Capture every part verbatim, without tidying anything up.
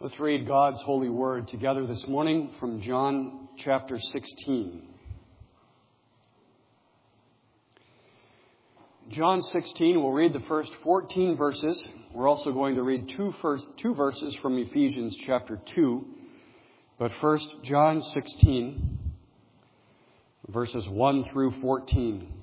Let's read God's holy word together this morning from John chapter sixteen. John sixteen, we'll read the first fourteen verses. We're also going to read two, first, two verses from Ephesians chapter two. But first, John sixteen, verses one through fourteen.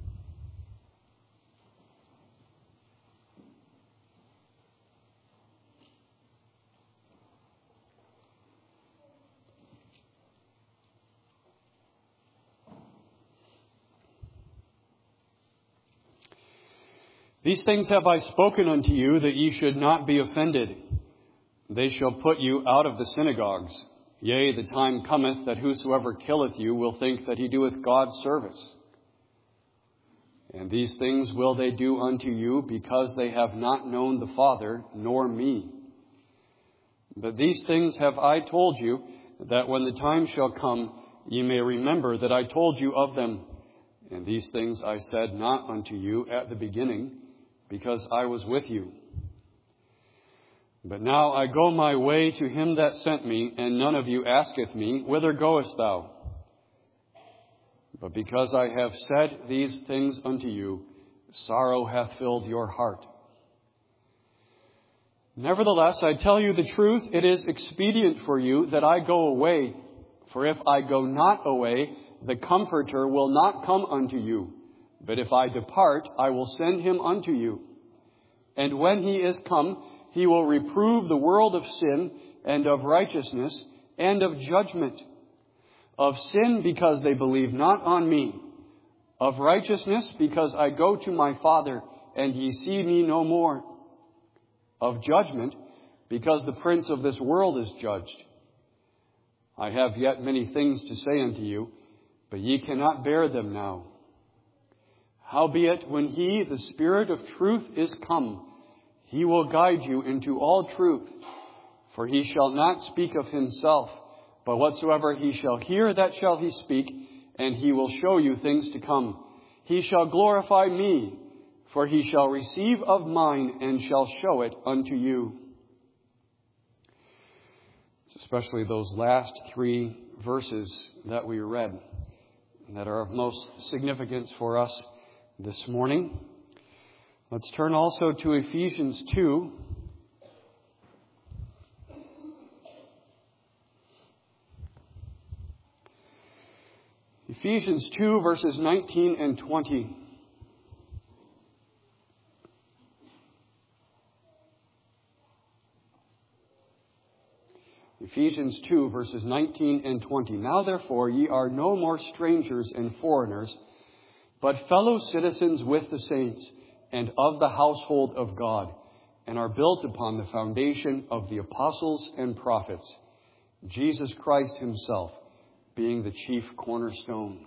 These things have I spoken unto you, that ye should not be offended. They shall put you out of the synagogues. Yea, the time cometh that whosoever killeth you will think that he doeth God service. And these things will they do unto you, because they have not known the Father, nor me. But these things have I told you, that when the time shall come, ye may remember that I told you of them. And these things I said not unto you at the beginning, because I was with you. But now I go my way to him that sent me, and none of you asketh me, Whither goest thou? But because I have said these things unto you, sorrow hath filled your heart. Nevertheless, I tell you the truth, it is expedient for you that I go away. For if I go not away, the Comforter will not come unto you. But if I depart, I will send him unto you. And when he is come, he will reprove the world of sin, and of righteousness, and of judgment. Of sin, because they believe not on me. Of righteousness, because I go to my Father, and ye see me no more. Of judgment, because the prince of this world is judged. I have yet many things to say unto you, but ye cannot bear them now. Howbeit, when he, the Spirit of truth, is come, he will guide you into all truth. For he shall not speak of himself, but whatsoever he shall hear, that shall he speak, and he will show you things to come. He shall glorify me, for he shall receive of mine, and shall show it unto you. It's especially those last three verses that we read that are of most significance for us this morning. Let's turn also to Ephesians two. Ephesians two, verses nineteen and twenty. Ephesians two, verses nineteen and twenty. Now therefore ye are no more strangers and foreigners, but fellow citizens with the saints, and of the household of God, and are built upon the foundation of the apostles and prophets, Jesus Christ himself being the chief cornerstone.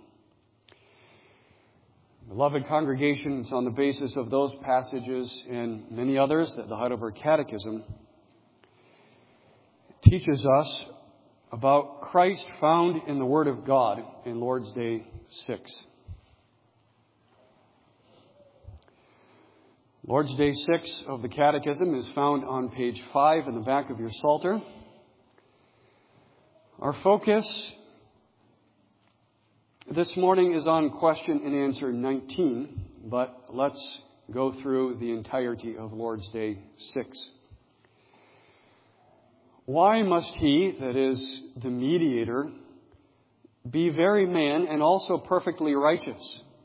Beloved congregations, on the basis of those passages and many others that the Heidelberg Catechism teaches us about Christ found in the Word of God in Lord's Day six. Lord's Day six of the Catechism is found on page five in the back of your Psalter. Our focus this morning is on question and answer nineteen, but let's go through the entirety of Lord's Day six. Why must he, that is the mediator, be very man and also perfectly righteous?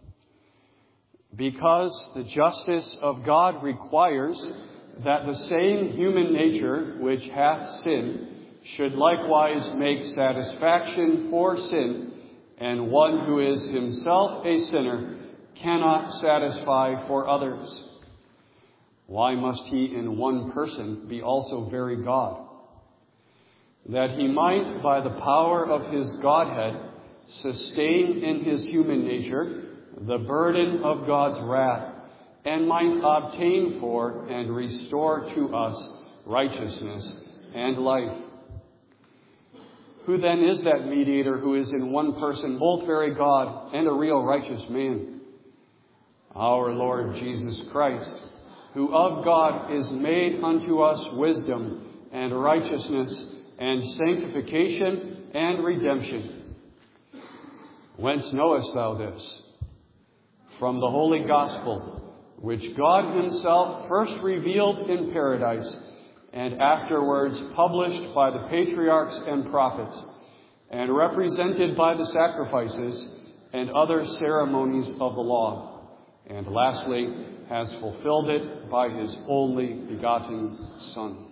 Because the justice of God requires that the same human nature which hath sinned should likewise make satisfaction for sin, and one who is himself a sinner cannot satisfy for others. Why must he in one person be also very God? That he might, by the power of his Godhead, sustain in his human nature the burden of God's wrath, and might obtain for and restore to us righteousness and life. Who then is that mediator who is in one person both very God and a real righteous man? Our Lord Jesus Christ, who of God is made unto us wisdom and righteousness and sanctification and redemption. Whence knowest thou this? From the holy gospel, which God himself first revealed in paradise, and afterwards published by the patriarchs and prophets, and represented by the sacrifices and other ceremonies of the law, and lastly has fulfilled it by his only begotten Son.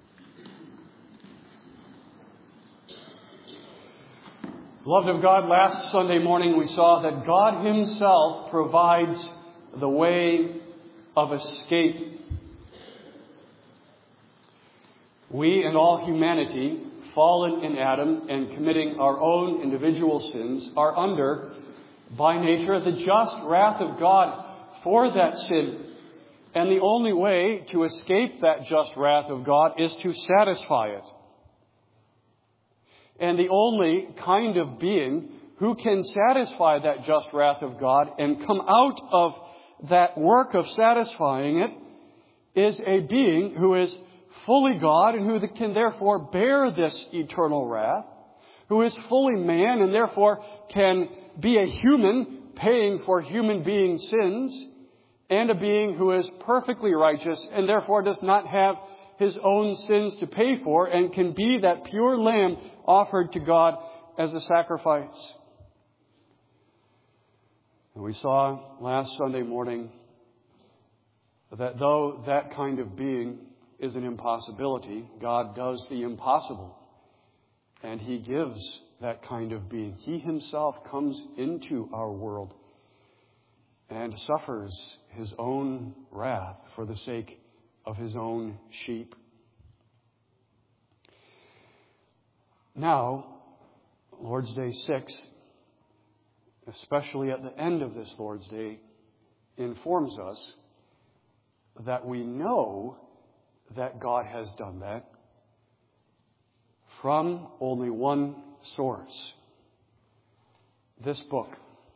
Beloved of God, last Sunday morning we saw that God himself provides the way of escape. We and all humanity, fallen in Adam and committing our own individual sins, are under, by nature, the just wrath of God for that sin. And the only way to escape that just wrath of God is to satisfy it. And the only kind of being who can satisfy that just wrath of God and come out of that work of satisfying it is a being who is fully God and who can therefore bear this eternal wrath, who is fully man and therefore can be a human paying for human beings' sins, and a being who is perfectly righteous and therefore does not have his own sins to pay for and can be that pure lamb offered to God as a sacrifice. And we saw last Sunday morning that though that kind of being is an impossibility, God does the impossible. And he gives that kind of being. He himself comes into our world and suffers his own wrath for the sake of his own sheep. Now, Lord's Day six, especially at the end of this Lord's Day, informs us that we know that God has done that from only one source. This book,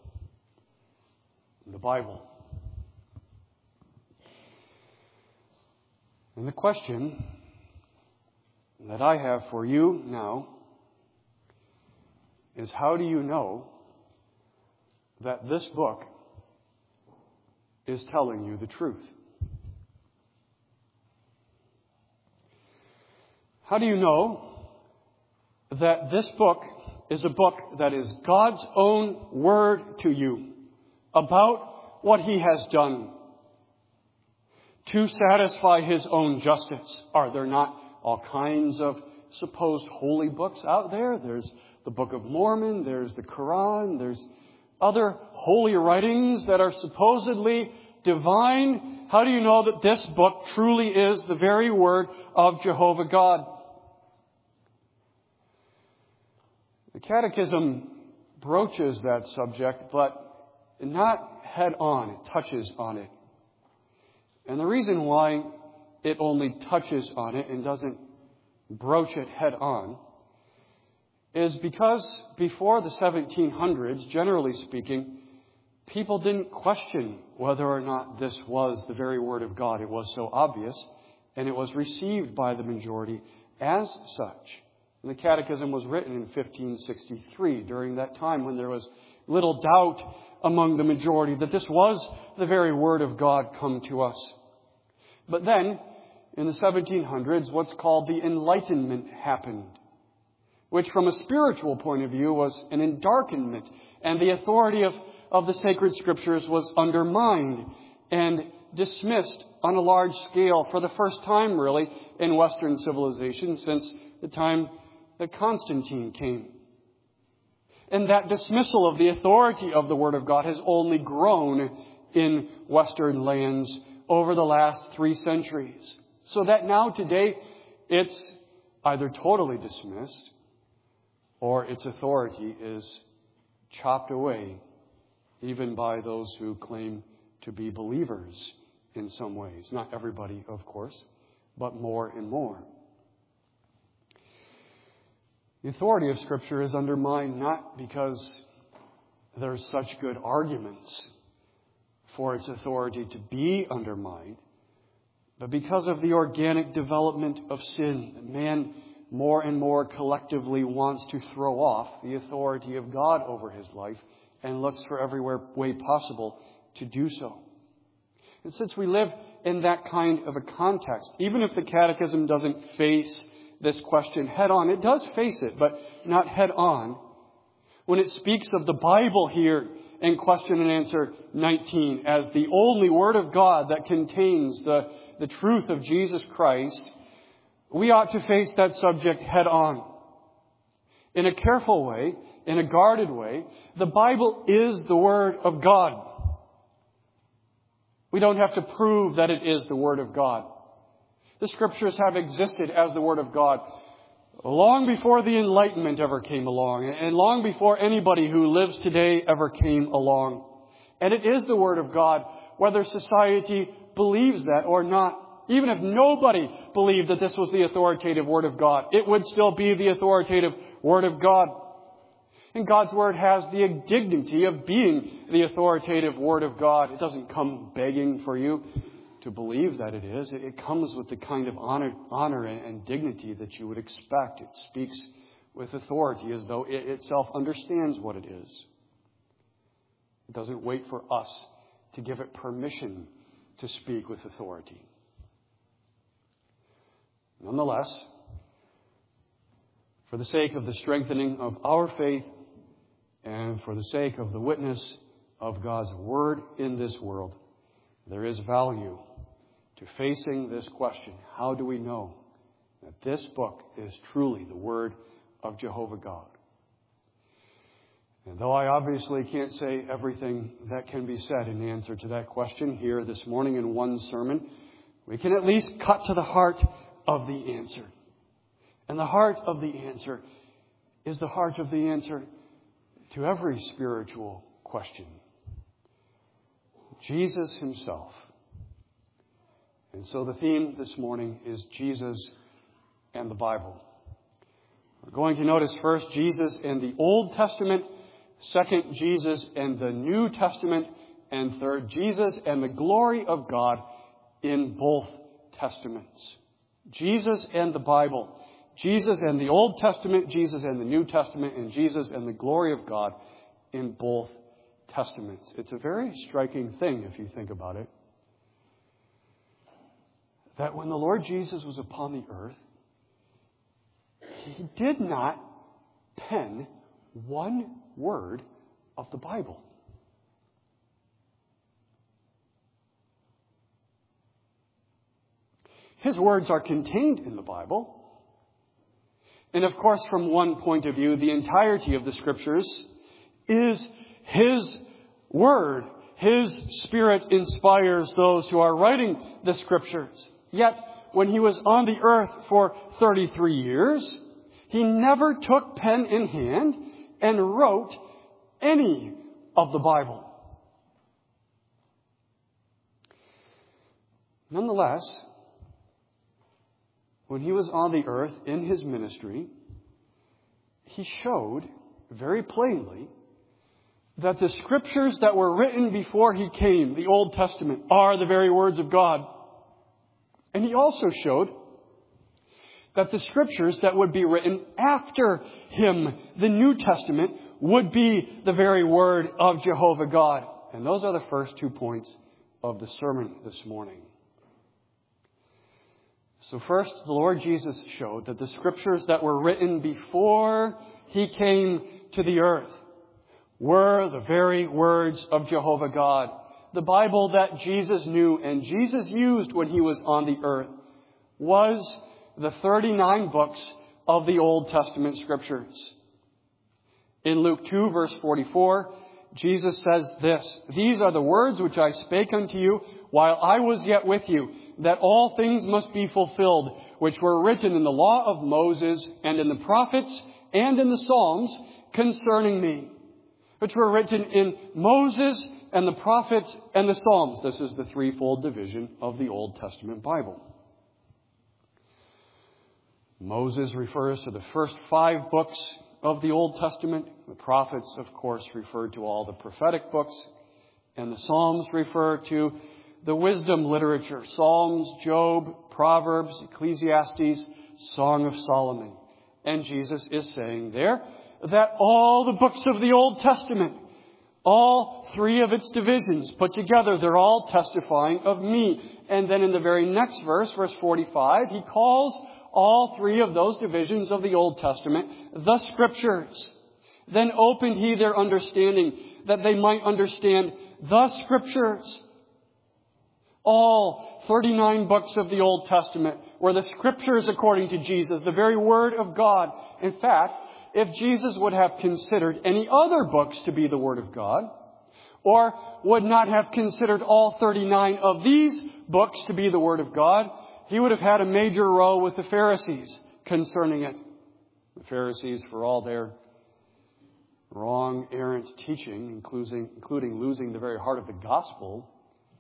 the Bible. And the question that I have for you now is, how do you know that this book is telling you the truth? How do you know that this book is a book that is God's own word to you about what he has done to satisfy his own justice? Are there not all kinds of supposed holy books out there? There's the Book of Mormon, there's the Quran, there's other holy writings that are supposedly divine. How do you know that this book truly is the very word of Jehovah God? The Catechism broaches that subject, but not head on. It touches on it. And the reason why it only touches on it and doesn't broach it head on is because before the seventeen hundreds, generally speaking, people didn't question whether or not this was the very word of God. It was so obvious, and it was received by the majority as such. And the Catechism was written in fifteen sixty-three, during that time when there was little doubt among the majority that this was the very word of God come to us. But then, in the seventeen hundreds, what's called the Enlightenment happened, which from a spiritual point of view was an endarkenment, and the authority of, of the sacred scriptures was undermined and dismissed on a large scale for the first time, really, in Western civilization since the time that Constantine came. And that dismissal of the authority of the Word of God has only grown in Western lands over the last three centuries. So that now today it's either totally dismissed or its authority is chopped away, even by those who claim to be believers in some ways. Not everybody, of course, but more and more. The authority of Scripture is undermined not because there's such good arguments for its authority to be undermined, But because of the organic development of sin, man more and more collectively wants to throw off the authority of God over his life and looks for every way possible to do so. And since we live in that kind of a context, even if the Catechism doesn't face this question head on, it does face it, but not head on. When it speaks of the Bible here in question and answer nineteen as the only Word of God that contains the, the truth of Jesus Christ, we ought to face that subject head on. In a careful way, in a guarded way, the Bible is the Word of God. We don't have to prove that it is the Word of God. The Scriptures have existed as the Word of God long before the Enlightenment ever came along, and long before anybody who lives today ever came along. And it is the Word of God, whether society believes that or not. Even if nobody believed that this was the authoritative Word of God, it would still be the authoritative Word of God. And God's Word has the dignity of being the authoritative Word of God. It doesn't come begging for you to believe that it is. It comes with the kind of honor, honor and dignity that you would expect. It speaks with authority as though it itself understands what it is. It doesn't wait for us to give it permission to speak with authority. Nonetheless, for the sake of the strengthening of our faith and for the sake of the witness of God's Word in this world, there is value to facing this question. How do we know that this book is truly the Word of Jehovah God? And though I obviously can't say everything that can be said in answer to that question here this morning in one sermon, we can at least cut to the heart of the answer. And the heart of the answer is the heart of the answer to every spiritual question. Jesus himself. And so the theme this morning is Jesus and the Bible. We're going to notice first Jesus and the Old Testament, second Jesus and the New Testament, and third Jesus and the glory of God in both Testaments. Jesus and the Bible. Jesus and the Old Testament, Jesus and the New Testament, and Jesus and the glory of God in both Testaments. It's a very striking thing if you think about it, that when the Lord Jesus was upon the earth, he did not pen one word of the Bible. His words are contained in the Bible. And of course, from one point of view, the entirety of the Scriptures is His Word. His Spirit inspires those who are writing the Scriptures. Yet, when He was on the earth for thirty-three years, He never took pen in hand and wrote any of the Bible. Nonetheless, when He was on the earth in His ministry, He showed very plainly that the Scriptures that were written before He came, the Old Testament, are the very words of God. And He also showed that the Scriptures that would be written after Him, the New Testament, would be the very Word of Jehovah God. And those are the first two points of the sermon this morning. So first, the Lord Jesus showed that the Scriptures that were written before He came to the earth were the very words of Jehovah God. The Bible that Jesus knew and Jesus used when He was on the earth was the thirty-nine books of the Old Testament Scriptures. In Luke two, verse forty-four, Jesus says this, "These are the words which I spake unto you while I was yet with you, that all things must be fulfilled, which were written in the law of Moses and in the prophets and in the Psalms concerning me." Which were written in Moses and the prophets and the Psalms. This is the threefold division of the Old Testament Bible. Moses refers to the first five books of the Old Testament. The prophets, of course, refer to all the prophetic books. And the Psalms refer to the wisdom literature, Psalms, Job, Proverbs, Ecclesiastes, Song of Solomon. And Jesus is saying there that all the books of the Old Testament, all three of its divisions put together, they're all testifying of me. And then in the very next verse, verse forty-five, he calls all three of those divisions of the Old Testament the Scriptures. Then opened he their understanding, that they might understand the Scriptures. All thirty-nine books of the Old Testament were the Scriptures according to Jesus, the very Word of God. In fact, if Jesus would have considered any other books to be the Word of God, or would not have considered all thirty-nine of these books to be the Word of God, he would have had a major row with the Pharisees concerning it. The Pharisees, for all their wrong, errant teaching, including, including losing the very heart of the gospel,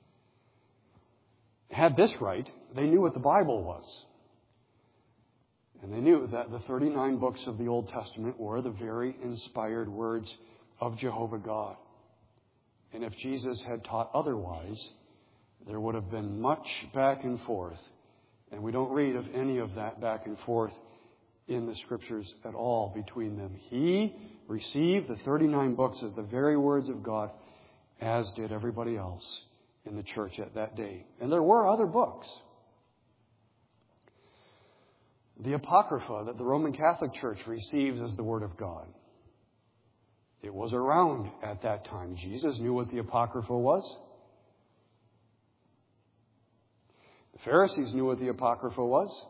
had this right. They knew what the Bible was. And they knew that the thirty-nine books of the Old Testament were the very inspired words of Jehovah God. And if Jesus had taught otherwise, there would have been much back and forth. And we don't read of any of that back and forth in the Scriptures at all between them. He received the thirty-nine books as the very words of God, as did everybody else in the church at that day. And there were other books. The Apocrypha that the Roman Catholic Church receives as the Word of God. It was around at that time. Jesus knew what the Apocrypha was. The Pharisees knew what the Apocrypha was.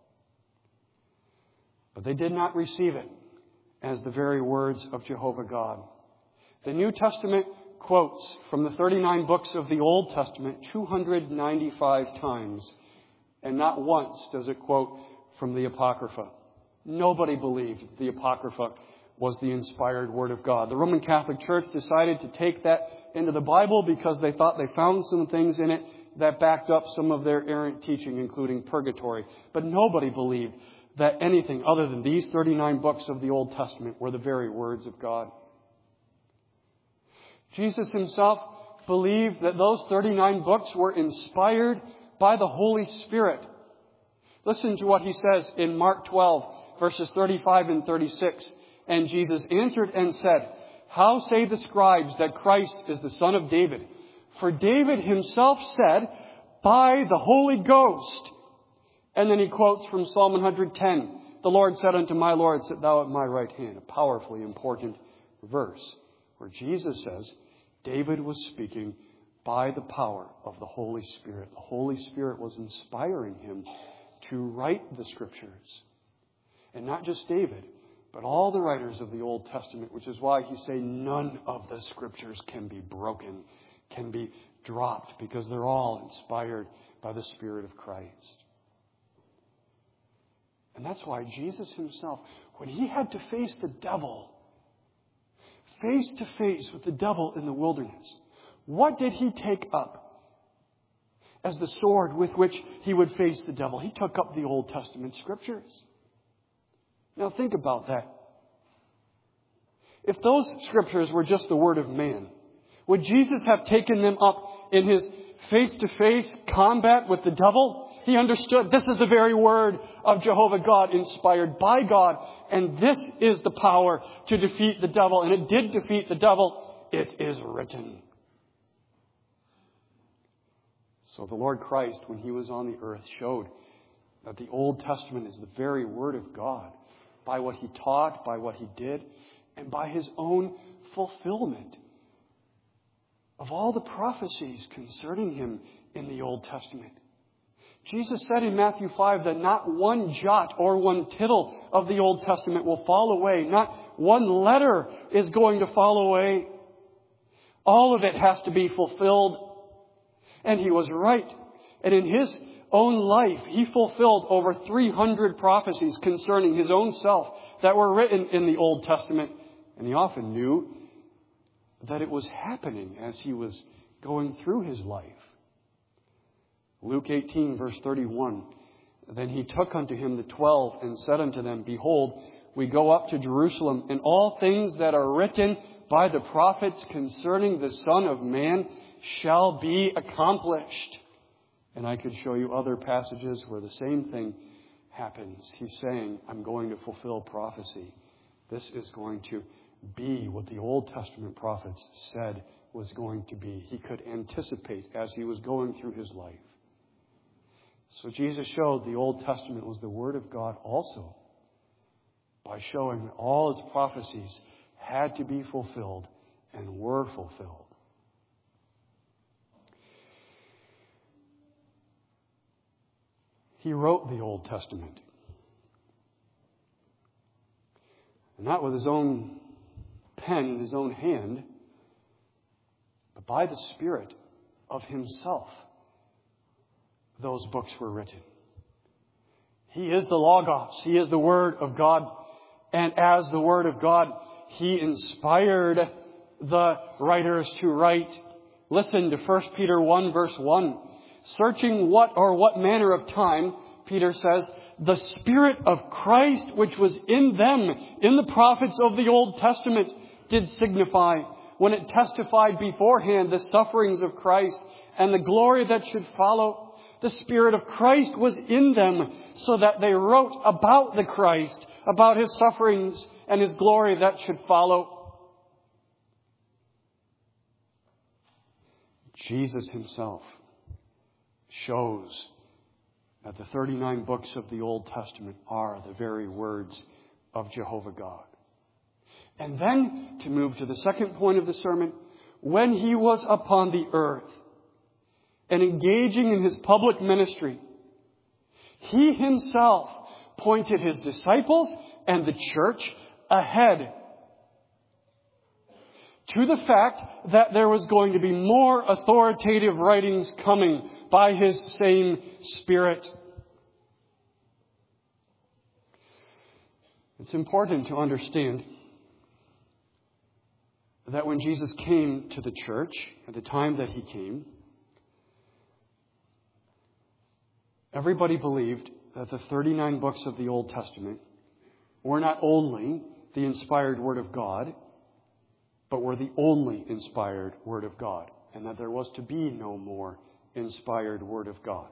But they did not receive it as the very words of Jehovah God. The New Testament quotes from the thirty-nine books of the Old Testament two hundred ninety-five times. And not once does it quote from the Apocrypha. Nobody believed the Apocrypha was the inspired Word of God. The Roman Catholic Church decided to take that into the Bible because they thought they found some things in it that backed up some of their errant teaching, including purgatory. But nobody believed that anything other than these thirty-nine books of the Old Testament were the very words of God. Jesus himself believed that those thirty-nine books were inspired by the Holy Spirit. Listen to what he says in Mark twelve, verses thirty-five and thirty-six. And Jesus answered and said, "How say the scribes that Christ is the son of David? For David himself said, by the Holy Ghost." And then he quotes from Psalm one ten. "The Lord said unto my Lord, sit thou at my right hand." A powerfully important verse where Jesus says David was speaking by the power of the Holy Spirit. The Holy Spirit was inspiring him to write the Scriptures. And not just David, but all the writers of the Old Testament, which is why he say none of the Scriptures can be broken, can be dropped, because they're all inspired by the Spirit of Christ. And that's why Jesus himself, when he had to face the devil, face to face with the devil in the wilderness, what did he take up as the sword with which he would face the devil? He took up the Old Testament Scriptures. Now think about that. If those Scriptures were just the word of man, would Jesus have taken them up in his face-to-face combat with the devil? He understood this is the very word of Jehovah God, inspired by God. And this is the power to defeat the devil. And it did defeat the devil. It is written. So the Lord Christ, when he was on the earth, showed that the Old Testament is the very word of God by what he taught, by what he did, and by his own fulfillment of all the prophecies concerning him in the Old Testament. Jesus said in Matthew five that not one jot or one tittle of the Old Testament will fall away. Not one letter is going to fall away. All of it has to be fulfilled. And he was right. And in his own life, he fulfilled over three hundred prophecies concerning his own self that were written in the Old Testament. And he often knew that it was happening as he was going through his life. Luke eighteen, verse thirty-one. "Then he took unto him the twelve and said unto them, Behold, we go up to Jerusalem, and all things that are written by the prophets concerning the Son of Man shall be accomplished. And I could show you other passages where the same thing happens. He's saying, I'm going to fulfill prophecy. This is going to be what the Old Testament prophets said was going to be. He could anticipate as he was going through his life. So Jesus showed the Old Testament was the Word of God also by showing that all its prophecies had to be fulfilled and were fulfilled. He wrote the Old Testament. And not with his own pen in his own hand, but by the Spirit of himself, those books were written. He is the Logos. He is the Word of God. And as the Word of God, He inspired the writers to write. Listen to First Peter one verse one. Searching what or what manner of time, Peter says, the Spirit of Christ which was in them, in the prophets of the Old Testament, did signify when it testified beforehand the sufferings of Christ and the glory that should follow. The Spirit of Christ was in them so that they wrote about the Christ, about His sufferings and His glory that should follow. Jesus Himself shows that the thirty-nine books of the Old Testament are the very words of Jehovah God. And then, to move to the second point of the sermon, when He was upon the earth and engaging in His public ministry, He Himself pointed His disciples and the church ahead to the fact that there was going to be more authoritative writings coming by His same Spirit. It's important to understand that when Jesus came to the church, at the time that He came, everybody believed that the thirty-nine books of the Old Testament were not only the inspired Word of God, but were the only inspired Word of God, and that there was to be no more inspired Word of God.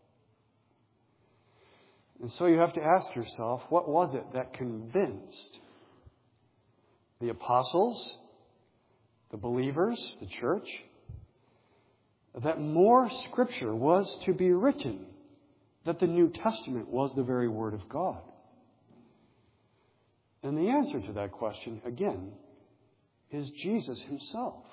And so you have to ask yourself, what was it that convinced the apostles, the believers, the church, that more Scripture was to be written, that the New Testament was the very Word of God? And the answer to that question, again, is Jesus Himself.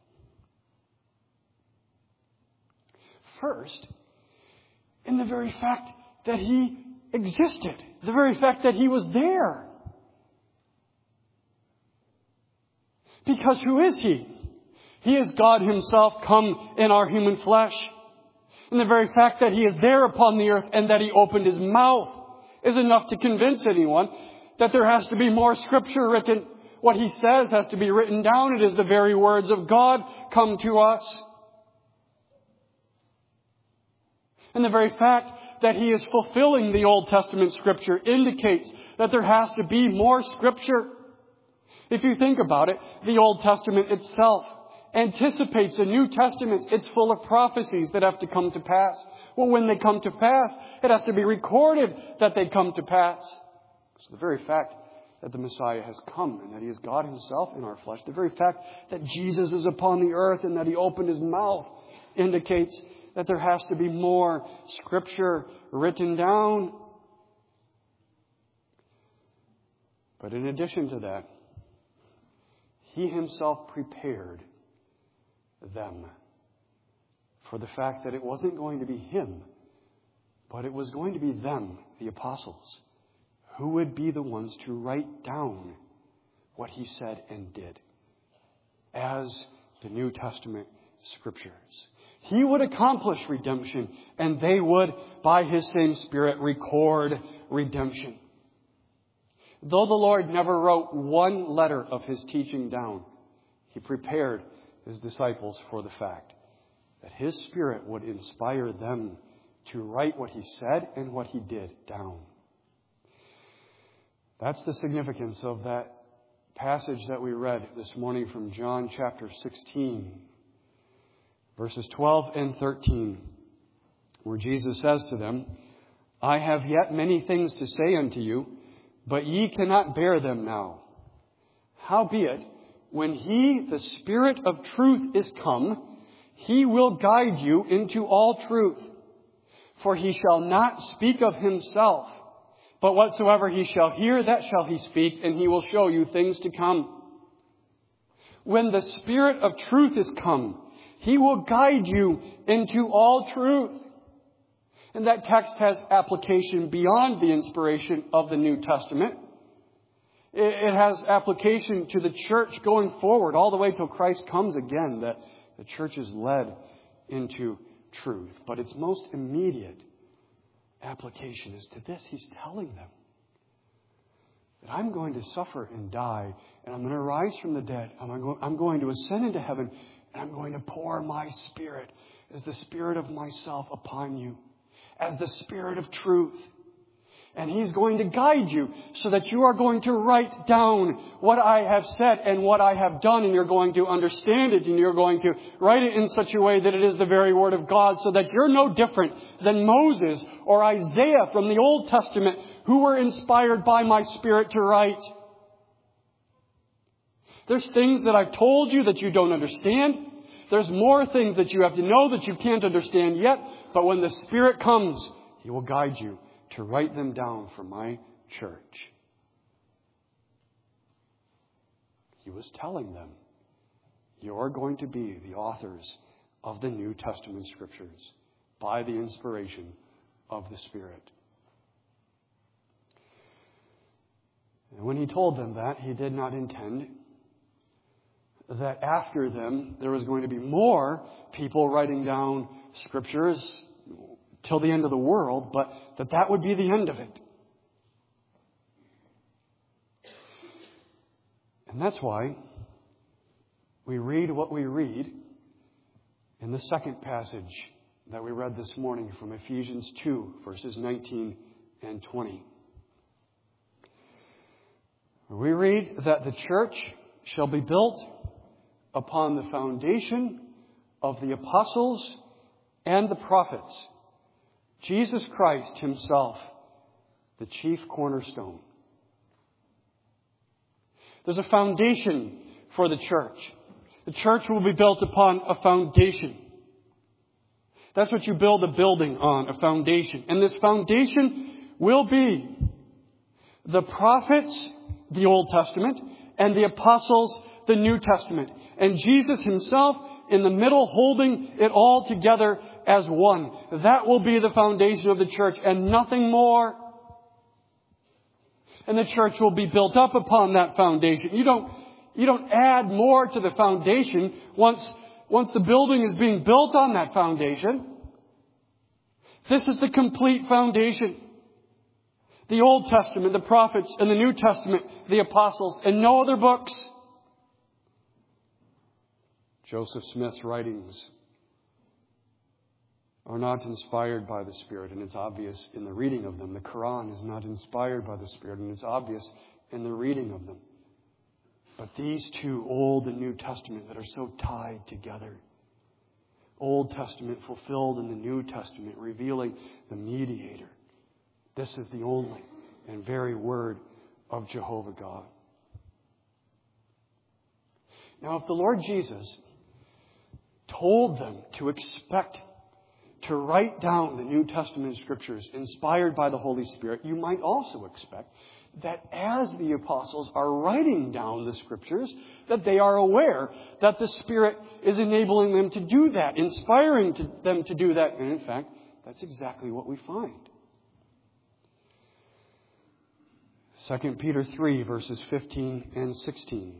First, in the very fact that He existed, the very fact that He was there. Because who is He? He is God Himself come in our human flesh. And the very fact that He is there upon the earth and that He opened His mouth is enough to convince anyone that there has to be more Scripture written. What He says has to be written down. It is the very words of God come to us. And the very fact that He is fulfilling the Old Testament Scripture indicates that there has to be more Scripture. If you think about it, the Old Testament itself anticipates a New Testament. It's full of prophecies that have to come to pass. Well, when they come to pass, it has to be recorded that they come to pass. So the very fact that the Messiah has come and that He is God Himself in our flesh, the very fact that Jesus is upon the earth and that He opened His mouth indicates that there has to be more Scripture written down. But in addition to that, He Himself prepared them for the fact that it wasn't going to be Him, but it was going to be them, the apostles, who would be the ones to write down what He said and did as the New Testament Scriptures. He would accomplish redemption, and they would, by His same Spirit, record redemption. Though the Lord never wrote one letter of His teaching down, He prepared His disciples for the fact that His Spirit would inspire them to write what He said and what He did down. That's the significance of that passage that we read this morning from John chapter sixteen, verses twelve and thirteen, where Jesus says to them, I have yet many things to say unto you, but ye cannot bear them now. Howbeit, when He, the Spirit of truth, is come, He will guide you into all truth. For He shall not speak of Himself, but whatsoever He shall hear, that shall He speak, and He will show you things to come. When the Spirit of truth is come, He will guide you into all truth. And that text has application beyond the inspiration of the New Testament. It has application to the church going forward, all the way till Christ comes again, that the church is led into truth. But its most immediate application is to this. He's telling them that I'm going to suffer and die, and I'm going to rise from the dead, and I'm going to ascend into heaven, and I'm going to pour my Spirit as the Spirit of myself upon you, as the Spirit of truth. And He's going to guide you so that you are going to write down what I have said and what I have done, and you're going to understand it, and you're going to write it in such a way that it is the very Word of God, so that you're no different than Moses or Isaiah from the Old Testament, who were inspired by my Spirit to write. There's things that I've told you that you don't understand. There's more things that you have to know that you can't understand yet. But when the Spirit comes, He will guide you to write them down for my church. He was telling them, you're going to be the authors of the New Testament Scriptures by the inspiration of the Spirit. And when He told them that, He did not intend that after them there was going to be more people writing down Scriptures till the end of the world, but that that would be the end of it. And that's why we read what we read in the second passage that we read this morning from Ephesians two, verses nineteen and twenty. We read that the church shall be built upon the foundation of the apostles and the prophets, Jesus Christ Himself, the chief cornerstone. There's a foundation for the church. The church will be built upon a foundation. That's what you build a building on, a foundation. And this foundation will be the prophets, the Old Testament, and the apostles, the New Testament. And Jesus Himself in the middle, holding it all together as one. That will be the foundation of the church and nothing more. And the church will be built up upon that foundation. You don't, you don't add more to the foundation once, once the building is being built on that foundation. This is the complete foundation. The Old Testament, the prophets, and the New Testament, the apostles, and no other books. Joseph Smith's writings are not inspired by the Spirit, and it's obvious in the reading of them. The Quran is not inspired by the Spirit, and it's obvious in the reading of them. But these two, Old and New Testament, that are so tied together. Old Testament fulfilled in the New Testament, revealing the mediator. This is the only and very Word of Jehovah God. Now, if the Lord Jesus told them to expect to write down the New Testament Scriptures inspired by the Holy Spirit, you might also expect that as the apostles are writing down the Scriptures, that they are aware that the Spirit is enabling them to do that, inspiring to them to do that. And in fact, that's exactly what we find. Second Peter three, verses fifteen and sixteen.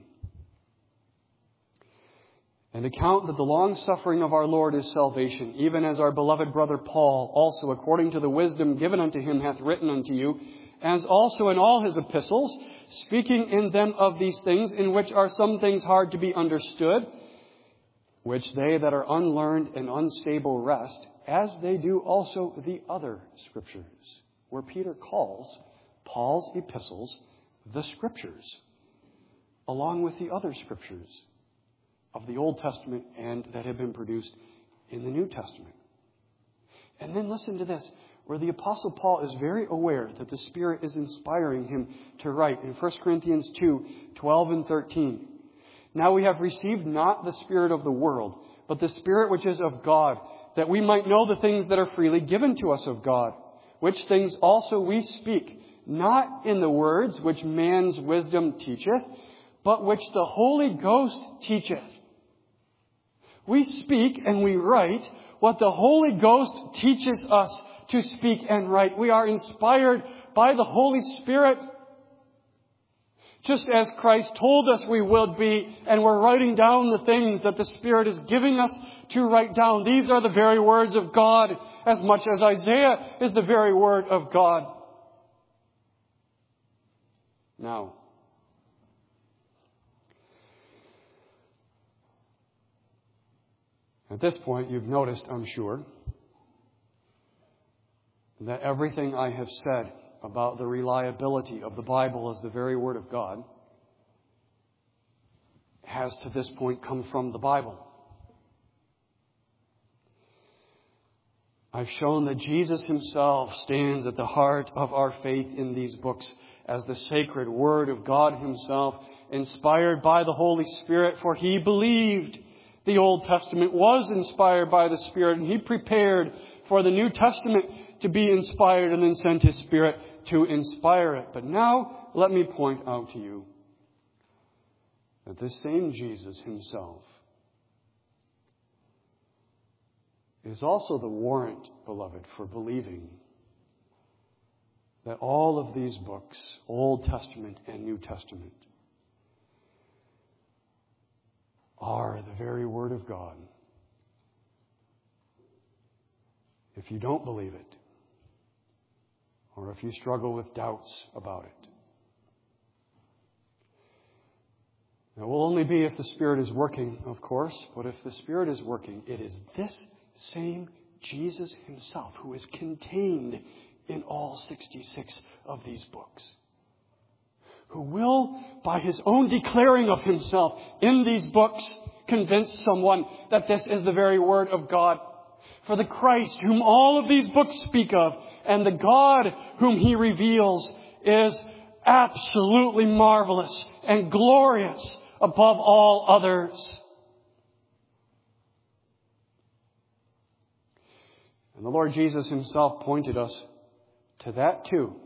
And account that the long-suffering of our Lord is salvation, even as our beloved brother Paul also, according to the wisdom given unto him, hath written unto you, as also in all his epistles, speaking in them of these things, in which are some things hard to be understood, which they that are unlearned and unstable wrest, as they do also the other Scriptures, where Peter calls Paul's epistles the Scriptures, along with the other Scriptures of the Old Testament and that have been produced in the New Testament. And then listen to this, where the Apostle Paul is very aware that the Spirit is inspiring him to write in First Corinthians two, twelve and thirteen. Now we have received not the spirit of the world, but the Spirit which is of God, that we might know the things that are freely given to us of God, which things also we speak, not in the words which man's wisdom teacheth, but which the Holy Ghost teacheth. We speak and we write what the Holy Ghost teaches us to speak and write. We are inspired by the Holy Spirit. Just as Christ told us we would be, and we're writing down the things that the Spirit is giving us to write down. These are the very words of God, as much as Isaiah is the very word of God. Now, at this point, you've noticed, I'm sure, that everything I have said about the reliability of the Bible as the very Word of God has to this point come from the Bible. I've shown that Jesus Himself stands at the heart of our faith in these books as the sacred Word of God Himself, inspired by the Holy Spirit, for He believed the Old Testament was inspired by the Spirit, and He prepared for the New Testament to be inspired and then sent His Spirit to inspire it. But now, let me point out to you that this same Jesus Himself is also the warrant, beloved, for believing that all of these books, Old Testament and New Testament, are the very Word of God. If you don't believe it, or if you struggle with doubts about it, it will only be if the Spirit is working, of course, but if the Spirit is working, it is this same Jesus Himself who is contained in all sixty-six of these books, who will, by His own declaring of Himself in these books, convince someone that this is the very Word of God. For the Christ whom all of these books speak of, and the God whom He reveals, is absolutely marvelous and glorious above all others. And the Lord Jesus Himself pointed us to that too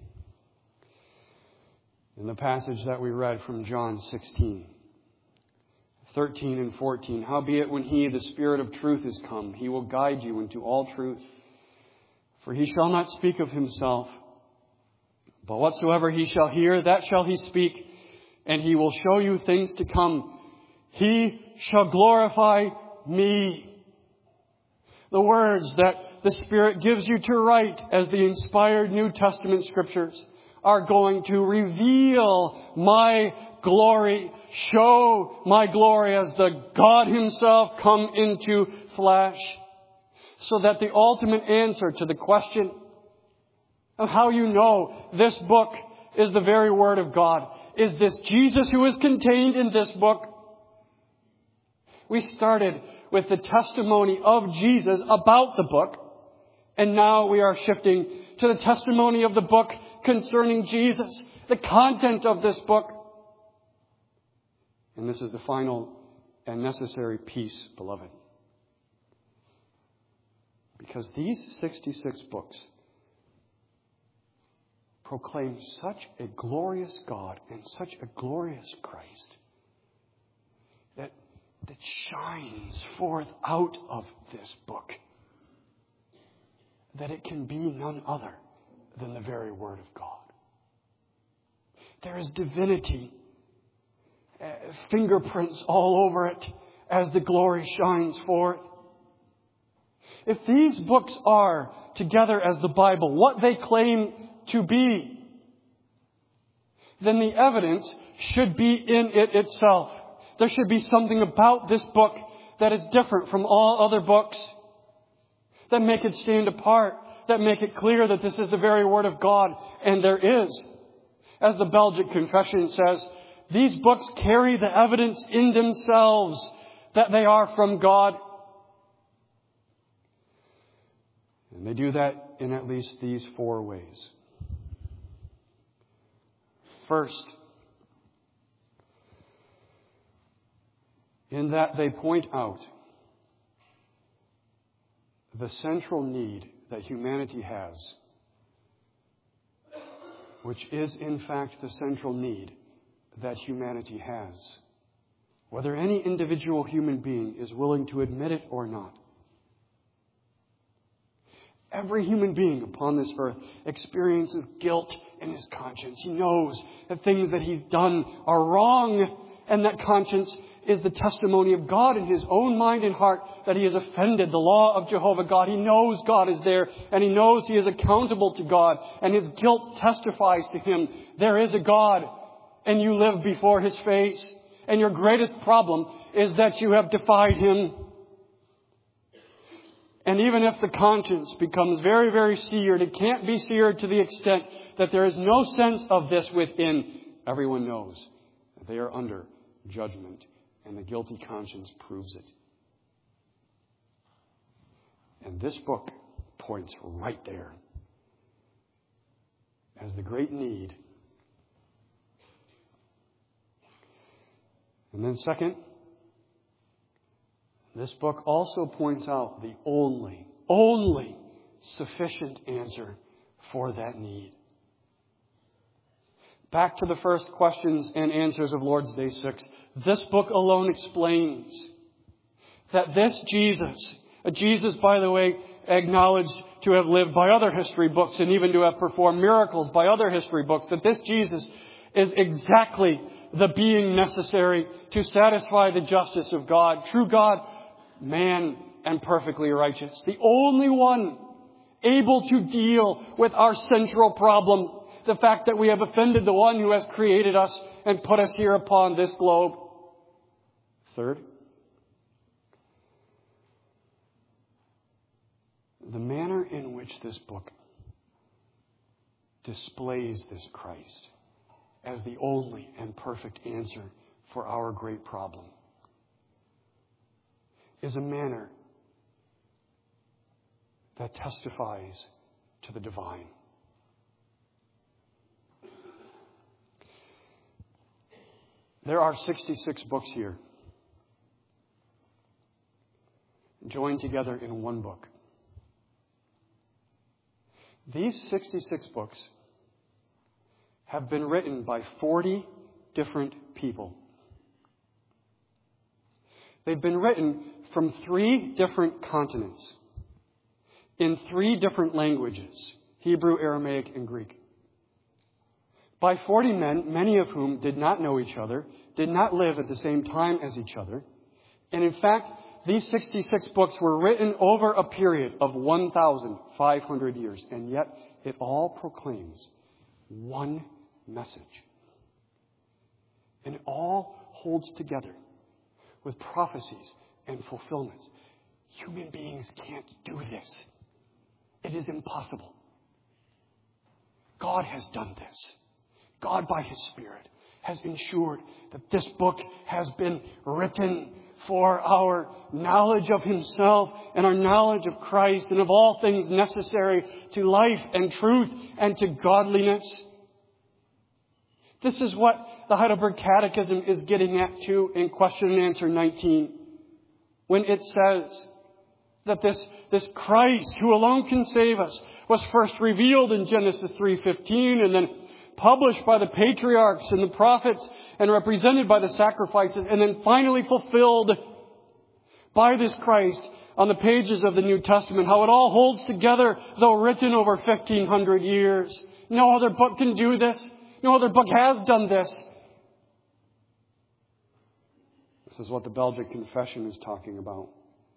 in the passage that we read from John sixteen, thirteen and fourteen. Howbeit when He, the Spirit of truth, is come, He will guide you into all truth. For He shall not speak of Himself, but whatsoever He shall hear, that shall He speak, and He will show you things to come. He shall glorify Me. The words that the Spirit gives you to write as the inspired New Testament Scriptures are going to reveal My glory, show My glory as the God Himself come into flesh. So that the ultimate answer to the question of how you know this book is the very Word of God, is this Jesus who is contained in this book. We started with the testimony of Jesus about the book, and now we are shifting to the testimony of the book concerning Jesus, the content of this book. And this is the final and necessary piece, beloved. Because these sixty-six books proclaim such a glorious God and such a glorious Christ that, that shines forth out of this book, that it can be none other than the very Word of God. There is divinity, uh, fingerprints all over it as the glory shines forth. If these books are, together as the Bible, what they claim to be, then the evidence should be in it itself. There should be something about this book that is different from all other books, that make it stand apart, that make it clear that this is the very Word of God. And there is. As the Belgic Confession says, these books carry the evidence in themselves that they are from God. And they do that in at least these four ways. First, in that they point out the central need that humanity has, which is in fact the central need that humanity has, whether any individual human being is willing to admit it or not. Every human being upon this earth experiences guilt in his conscience. He knows that things that he's done are wrong, and that conscience is the testimony of God in his own mind and heart that he has offended the law of Jehovah God. He knows God is there, and he knows he is accountable to God, and his guilt testifies to him. There is a God, and you live before his face, and your greatest problem is that you have defied him. And even if the conscience becomes very, very seared, it can't be seared to the extent that there is no sense of this within. Everyone knows that they are under judgment, and the guilty conscience proves it. And this book points right there as the great need. And then second, this book also points out the only, only sufficient answer for that need. Back to the first questions and answers of Lord's Day six. This book alone explains that this Jesus, a Jesus, by the way, acknowledged to have lived by other history books and even to have performed miracles by other history books, that this Jesus is exactly the being necessary to satisfy the justice of God, true God, man, and perfectly righteous. The only one able to deal with our central problem, the fact that we have offended the one who has created us and put us here upon this globe. Third, the manner in which this book displays this Christ as the only and perfect answer for our great problem is a manner that testifies to the divine. There are sixty-six books here, joined together in one book. These sixty-six books have been written by forty different people. They've been written from three different continents, in three different languages, Hebrew, Aramaic, and Greek. By forty men, many of whom did not know each other, did not live at the same time as each other. And in fact, these sixty-six books were written over a period of one thousand five hundred years. And yet, it all proclaims one message. And it all holds together with prophecies and fulfillments. Human beings can't do this. It is impossible. God has done this. God, by His Spirit, has ensured that this book has been written for our knowledge of Himself and our knowledge of Christ and of all things necessary to life and truth and to godliness. This is what the Heidelberg Catechism is getting at too in question and answer nineteen, when it says that this, this Christ, who alone can save us, was first revealed in Genesis three fifteen and then published by the patriarchs and the prophets and represented by the sacrifices and then finally fulfilled by this Christ on the pages of the New Testament. How it all holds together, though written over fifteen hundred years. No other book can do this. No other book has done this. This is what the Belgic Confession is talking about,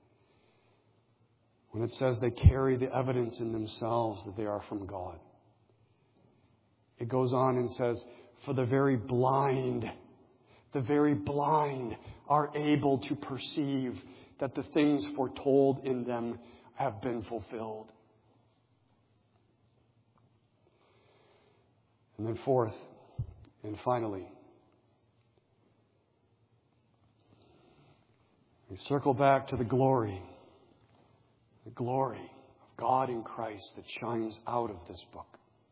when it says they carry the evidence in themselves that they are from God. It goes on and says, for the very blind, the very blind are able to perceive that the things foretold in them have been fulfilled. And then fourth, And finally, we circle back to the glory, the glory of God in Christ that shines out of this book.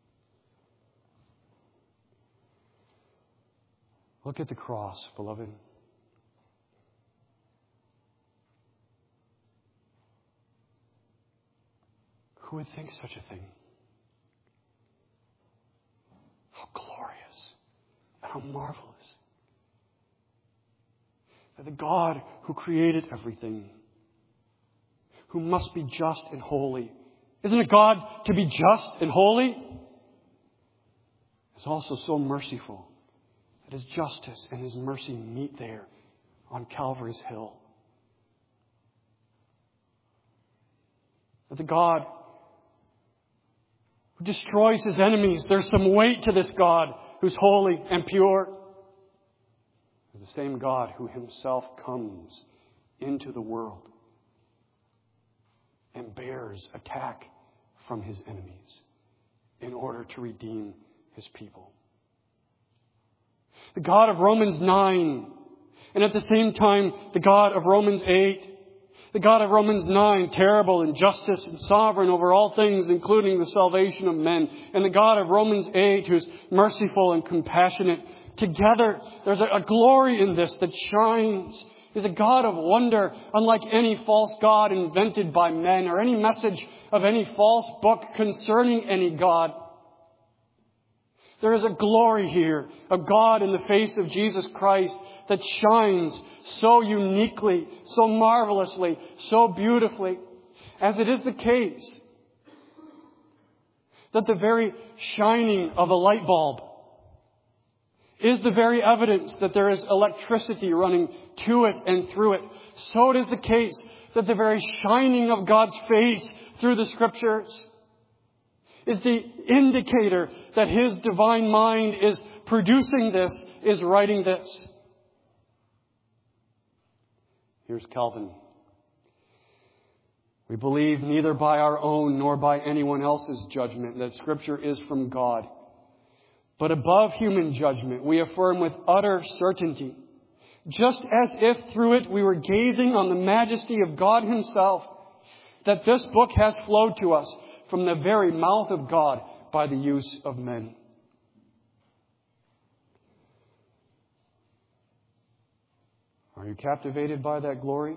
Look at the cross, beloved. Who would think such a thing? How glorious and how marvelous. That the God who created everything, who must be just and holy, isn't it God to be just and holy? Is also so merciful that His justice and His mercy meet there on Calvary's hill. That the God who destroys His enemies, there's some weight to this God who's holy and pure. The same God who Himself comes into the world and bears attack from His enemies in order to redeem His people. The God of Romans nine, and at the same time, the God of Romans eight. The God of Romans nine, terrible in justice and sovereign over all things, including the salvation of men. And the God of Romans eight, who's merciful and compassionate. Together, there's a, a glory in this that shines. He's a God of wonder, unlike any false God invented by men or any message of any false book concerning any God. There is a glory here of God in the face of Jesus Christ that shines so uniquely, so marvelously, so beautifully, as it is the case that the very shining of a light bulb is the very evidence that there is electricity running to it and through it. So it is the case that the very shining of God's face through the Scriptures is the indicator that His divine mind is producing this, is writing this. Here's Calvin. We believe neither by our own nor by anyone else's judgment that Scripture is from God. But above human judgment, we affirm with utter certainty, just as if through it we were gazing on the majesty of God Himself, that this book has flowed to us from the very mouth of God by the use of men. Are you captivated by that glory?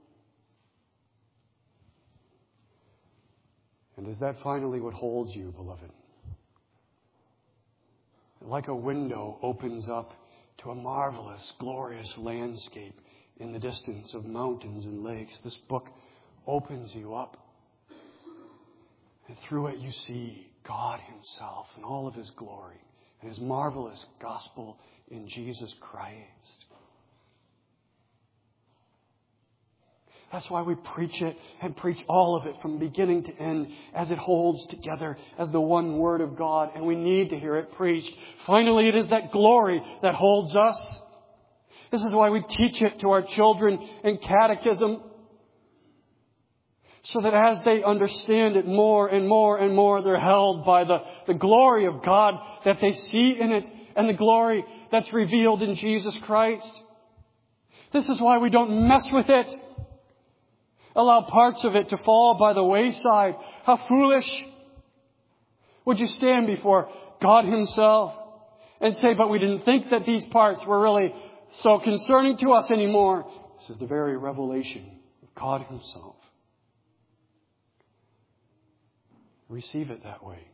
And is that finally what holds you, beloved? Like a window opens up to a marvelous, glorious landscape in the distance of mountains and lakes. This book opens you up. And through it you see God Himself in all of His glory and His marvelous gospel in Jesus Christ. That's why we preach it and preach all of it from beginning to end as it holds together as the one Word of God. And we need to hear it preached. Finally, it is that glory that holds us. This is why we teach it to our children in catechism. So that as they understand it more and more and more, they're held by the, the glory of God that they see in it and the glory that's revealed in Jesus Christ. This is why we don't mess with it. Allow parts of it to fall by the wayside. How foolish would you stand before God Himself and say, but we didn't think that these parts were really so concerning to us anymore. This is the very revelation of God Himself. Receive it that way.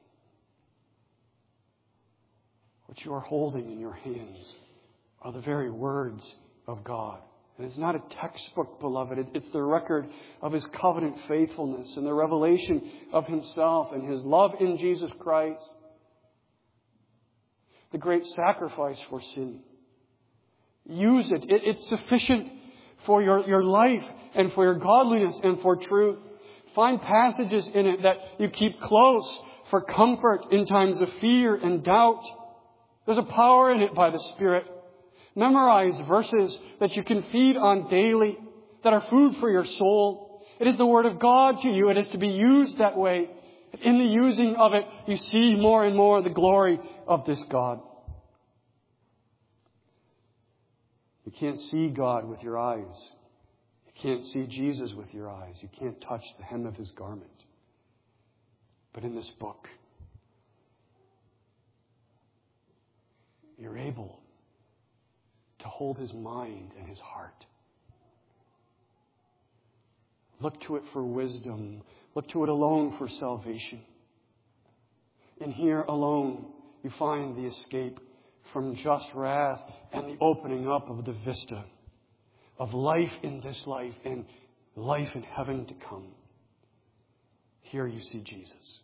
What you are holding in your hands are the very words of God. And it's not a textbook, beloved. It's the record of His covenant faithfulness and the revelation of Himself and His love in Jesus Christ. The great sacrifice for sin. Use it. it it's sufficient for your, your life and for your godliness and for truth. Find passages in it that you keep close for comfort in times of fear and doubt. There's a power in it by the Spirit. Memorize verses that you can feed on daily, that are food for your soul. It is the Word of God to you. It is to be used that way. In the using of it, you see more and more the glory of this God. You can't see God with your eyes. You can't see Jesus with your eyes. You can't touch the hem of His garment. But in this book, you're able to hold His mind and His heart. Look to it for wisdom. Look to it alone for salvation. In here alone, you find the escape from just wrath and the opening up of the vista of life in this life and life in heaven to come. Here you see Jesus.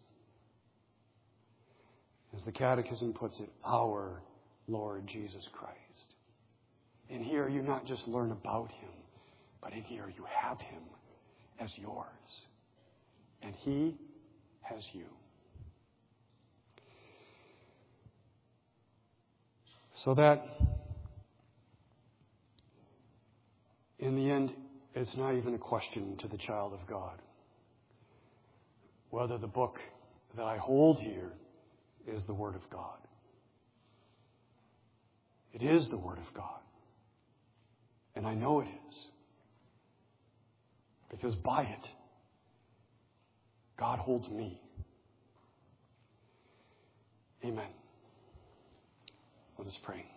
As the Catechism puts it, our Lord Jesus Christ. In here you not just learn about Him, but in here you have Him as yours. And He has you. So that in the end, it's not even a question to the child of God whether the book that I hold here is the Word of God. It is the Word of God. And I know it is. Because by it, God holds me. Amen. Let us pray.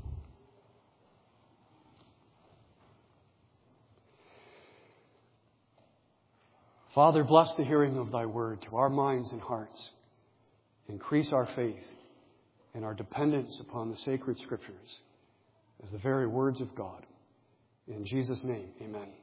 Father, bless the hearing of Thy word to our minds and hearts. Increase our faith and our dependence upon the sacred Scriptures as the very words of God. In Jesus' name, amen.